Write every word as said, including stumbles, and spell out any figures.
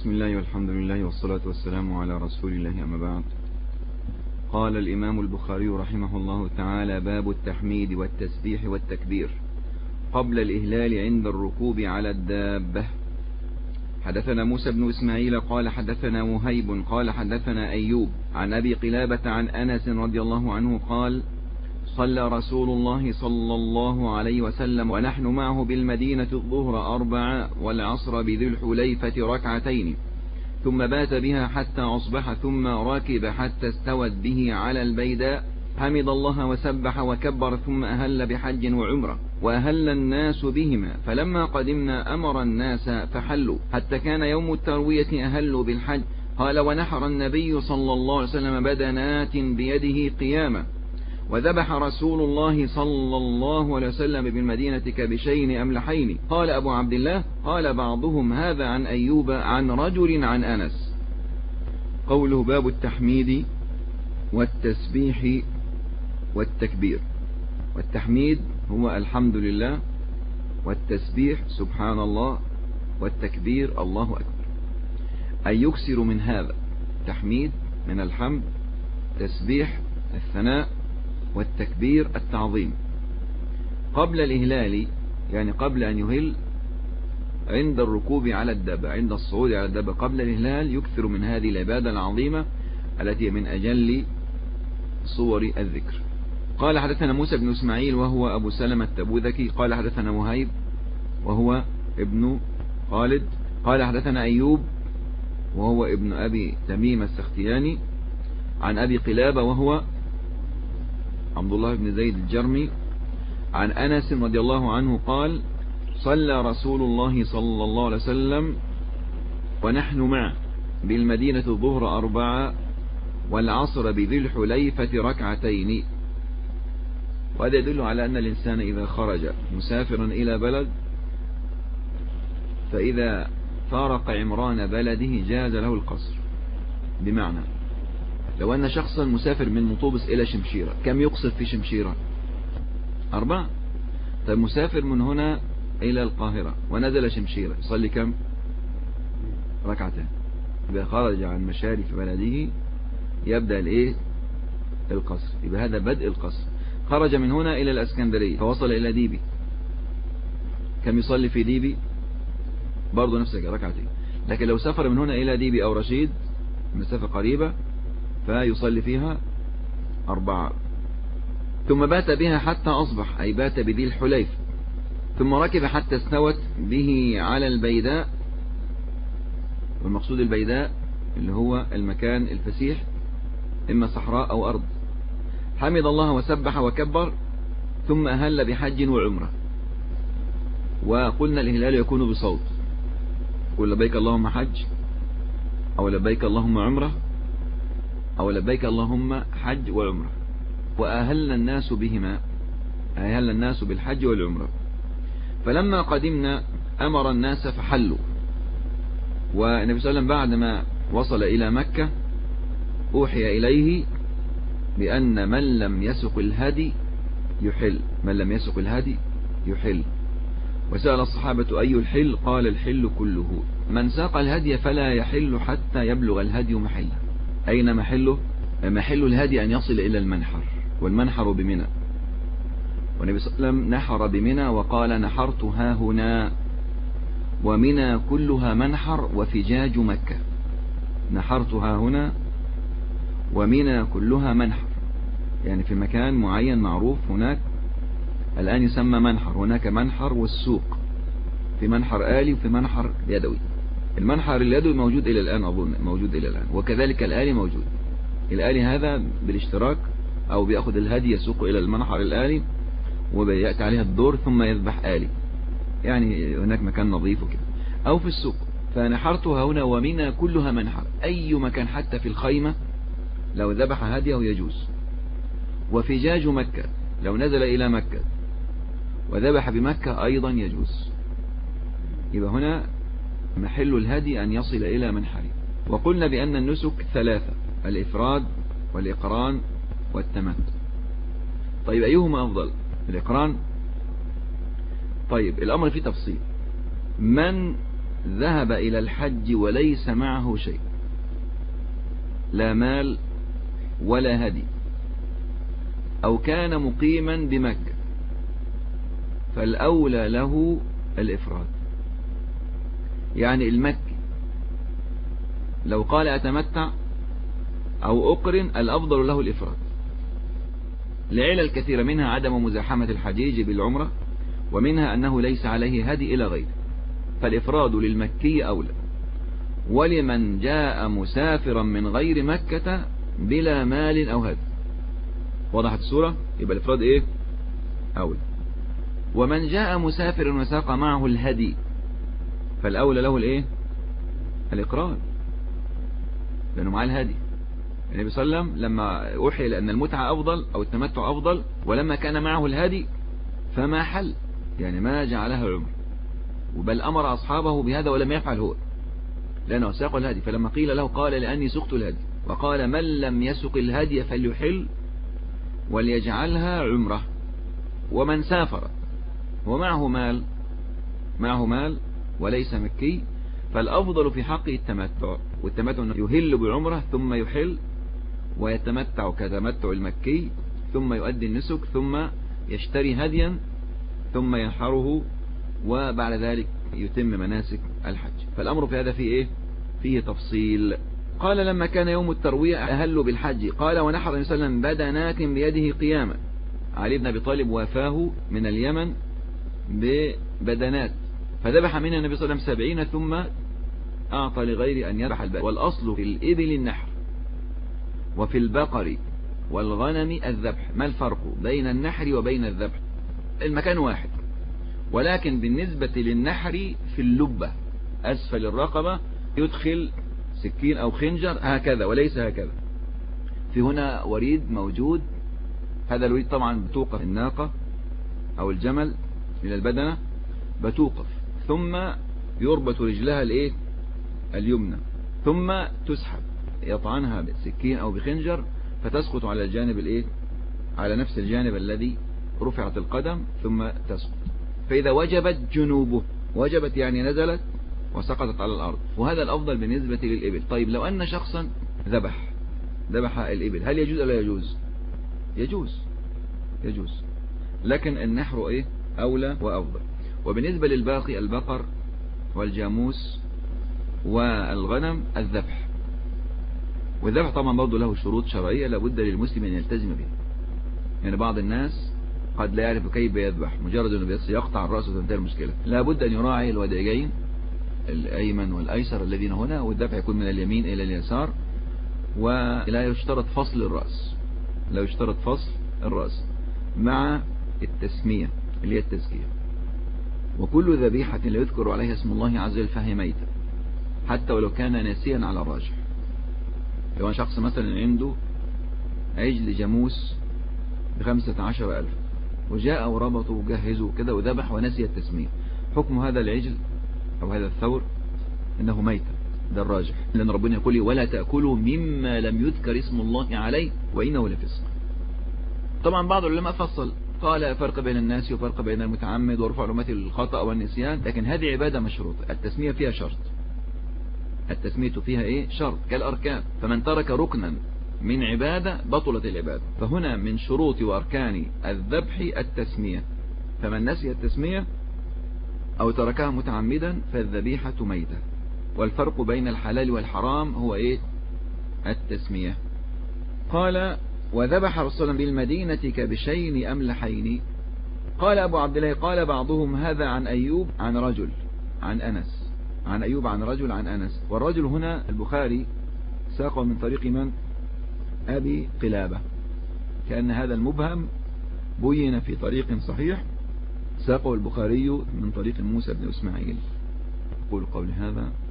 بسم الله والحمد لله والصلاة والسلام على رسول الله، أما بعد. قال الإمام البخاري رحمه الله تعالى: باب التحميد والتسبيح والتكبير قبل الإهلال عند الركوب على الدابة. حدثنا موسى بن إسماعيل قال حدثنا وهيب قال حدثنا أيوب عن أبي قلابة عن أنس رضي الله عنه قال: صلى رسول الله صلى الله عليه وسلم ونحن معه بالمدينة الظهر أربعة والعصر بذي الحليفة ركعتين، ثم بات بها حتى أصبح، ثم راكب حتى استوت به على البيداء، حمد الله وسبح وكبر، ثم أهل بحج وعمرة، وأهل الناس بهما، فلما قدمنا أمر الناس فحلوا حتى كان يوم التروية أهلوا بالحج. قال: ونحر النبي صلى الله عليه وسلم بدنات بيده قيامة، وذبح رسول الله صلى الله عليه وسلم بالمدينة كبشين أملحين. قال أبو عبد الله: قال بعضهم هذا عن أيوب عن رجل عن أنس. قوله باب التحميد والتسبيح والتكبير. والتحميد هو الحمد لله، والتسبيح سبحان الله، والتكبير الله أكبر، أي يكسر من هذا. تحميد من الحمد، تسبيح الثناء، والتكبير التعظيم. قبل الإهلال يعني قبل أن يهل، عند الركوب على الدابة، عند الصعود على الدابة قبل الإهلال يكثر من هذه العبادة العظيمة التي من أجل صور الذكر. قال حدثنا موسى بن إسماعيل وهو أبو سلمة التبوذكي قال حدثنا وهيب وهو ابن خالد قال حدثنا أيوب وهو ابن أبي تميم السختياني عن أبي قلابة وهو عبد الله بن زيد الجرمي عن أنس رضي الله عنه قال: صلى رسول الله صلى الله عليه وسلم ونحن معه بالمدينة الظهر أربعة والعصر بذي الحليفة ركعتين. وهذا يدل على أن الإنسان إذا خرج مسافرا إلى بلد، فإذا فارق عمران بلده جاز له القصر. بمعنى لو أن شخصا مسافر من مطوبس إلى شمشيرة، كم يقصر في شمشيرة؟ أربعة. طيب مسافر من هنا إلى القاهرة ونزل شمشيرة، يصلي كم؟ ركعتين. إذا خرج عن مشارف بلده يبدأ الإيه؟ القصر. يبقى هذا بدء القصر. خرج من هنا إلى الأسكندرية فوصل إلى ديبي، كم يصلي في ديبي؟ برضو نفسك ركعتين. لكن لو سافر من هنا إلى ديبي أو رشيد، مسافة قريبة، فيصلي فيها أربعة. ثم بات بها حتى أصبح، أي بات بذي الحليف، ثم ركب حتى استوت به على البيداء. والمقصود البيداء اللي هو المكان الفسيح، إما صحراء أو أرض. حمد الله وسبح وكبر، ثم أهل بحج وعمرة. وقلنا الإهلال يكون بصوت، قل لبيك اللهم حج، أو لبيك اللهم عمرة، أو لبيك اللهم حج وعمرة. وأهل الناس بهما، أهل الناس بالحج والعمرة. فلما قدمنا أمر الناس فحلوا. والنبي صلى الله عليه وسلم بعدما وصل إلى مكة أوحي إليه بأن من لم يسق الهدي يحل، من لم يسق الهدي يحل. وسأل الصحابة أي الحل؟ قال: الحل كله. من ساق الهدي فلا يحل حتى يبلغ الهدي محله. أين محله؟ محل الهدي أن يصل إلى المنحر، والمنحر بمنى. والنبي صلى الله عليه وسلم نحر بمنى وقال: نحرت ها هنا، ومنى كلها منحر وفجاج مكة. نحرت ها هنا ومنى كلها منحر، يعني في مكان معين معروف هناك الآن يسمى منحر. هناك منحر والسوق، في منحر آلي وفي منحر يدوي. المنحر اليدوي موجود إلى الآن، أظن موجود إلى الآن، وكذلك الآلي موجود. الآلي هذا بالاشتراك، أو بيأخذ الهدي يسوق إلى المنحر الآلي وبيأتي عليها الدور ثم يذبح آلي، يعني هناك مكان نظيف وكده، أو في السوق. فنحرتها هنا ومنى كلها منحر، أي مكان حتى في الخيمة لو ذبح هديه يجوز. وفجاج مكة لو نزل إلى مكة وذبح بمكة أيضا يجوز. يبقى هنا محل الهدي أن يصل إلى منحره. وقلنا بأن النسك ثلاثة: الإفراد والإقران والتمتع. طيب أيهما أفضل؟ الإقران. طيب الأمر فيه تفصيل. من ذهب إلى الحج وليس معه شيء، لا مال ولا هدي، أو كان مقيما بمكة، فالأولى له الإفراد. يعني المكي لو قال أتمتع أو أقرن الأفضل له الإفراد، لعلل كثيرة، منها عدم مزاحمة الحجيج بالعمرة، ومنها أنه ليس عليه هدي إلى غيره، فالإفراد للمكي أولى. ولمن جاء مسافرا من غير مكة بلا مال أو هدي، وضحت الصورة؟ يبقى الإفراد إيه؟ أولى. ومن جاء مسافر وساق معه الهدي فالأولى له الإيه؟ الإقرار، لأنه معاه الهدي. النبي صلى الله عليه وسلم لما أوحي لأن المتعة أفضل أو التمتع أفضل، ولما كان معه الهدي فما حل، يعني ما جعلها عمر، بل أمر أصحابه بهذا ولم يفعل هو، لأنه ساق الهدي. فلما قيل له قال لأني سقت الهدي، وقال من لم يسق الهدي فليحل وليجعلها عمره. ومن سافر ومعه مال معه مال وليس مكي فالأفضل في حقه التمتع، والتمتع أنه يهل بعمره ثم يحل ويتمتع كتمتع المكي، ثم يؤدي النسك، ثم يشتري هديا، ثم ينحره، وبعد ذلك يتم مناسك الحج. فالأمر في هذا فيه إيه؟ فيه تفصيل. قال لما كان يوم التروية أهلوا بالحج، قال ونحر النبي صلى الله عليه وسلم بدنات بيده قياما. علي بن أبي طالب وافاه من اليمن ببدنات، فذبح منها النبي صلى الله عليه وسلم سبعين، ثم أعطى لغير أن يذبح البدن. والأصل في الإبل النحر، وفي البقر والغنم الذبح. ما الفرق بين النحر وبين الذبح؟ المكان واحد، ولكن بالنسبة للنحر في اللبة أسفل الرقبة يدخل سكين أو خنجر هكذا وليس هكذا. في هنا وريد موجود، هذا الوريد طبعا بتوقف الناقة أو الجمل من البدنة، بتوقف ثم يربط رجلها الايه اليمنى، ثم تسحب يطعنها بسكين أو بخنجر فتسقط على الجانب الايه على نفس الجانب الذي رفعت القدم ثم تسقط. فإذا وجبت جنوبه، وجبت يعني نزلت وسقطت على الأرض، وهذا الأفضل بالنسبة للإبل. طيب لو أن شخصا ذبح ذبح الإبل هل يجوز أو لا يجوز؟ يجوز يجوز لكن النحر إيه أولى وأفضل. وبالنسبة للباقي البقر والجاموس والغنم الذبح، والذبح طبعا برضه له شروط شرعية لابد للمسلم أن يلتزم بها. يعني بعض الناس قد لا يعرف كيف يذبح، مجرد أنه بس يقطع الرأس وتنتهي المشكلة. لابد أن يراعي الوديجين الأيمن والأيسر الذين هنا، والذبح يكون من اليمين إلى اليسار، ولا يشترط فصل الرأس، لا يشترط فصل الرأس مع التسمية اللي هي التزكية. وكل ذبيحة لا يذكر عليها اسم الله عز وجل فهي ميتة، حتى ولو كان ناسيا على الراجح. لو شخص مثلا عنده عجل جاموس بخمسة عشر ألف وجاء وربطه وجهزه كده وذبح ونسي التسمية، حكم هذا العجل أو هذا الثور إنه ميتة، ده الراجح، لأن ربنا يقول ولا تأكلوا مما لم يذكر اسم الله عليه وإنه لفسق. طبعا بعض العلماء فصل، قال فرق بين الناس وفرق بين المتعمد ورفع الأمة الخطأ والنسيان، لكن هذه عبادة مشروطة، التسمية فيها شرط، التسمية فيها إيه شرط كالأركان، فمن ترك ركنا من عبادة بطلت العبادة. فهنا من شروط وأركان الذبح التسمية، فمن نسي التسمية أو تركها متعمدا فالذبيحة ميتة. والفرق بين الحلال والحرام هو إيه التسمية. قال وذبح رسولا بالمدينة كبشين أملحين. قال أبو عبد الله قال بعضهم هذا عن أيوب عن رجل عن أنس، عن أيوب عن رجل عن أنس. والرجل هنا البخاري ساقه من طريق من؟ أبي قلابة، كأن هذا المبهم بين في طريق صحيح ساقه البخاري من طريق موسى بن إسماعيل. أقول قولي هذا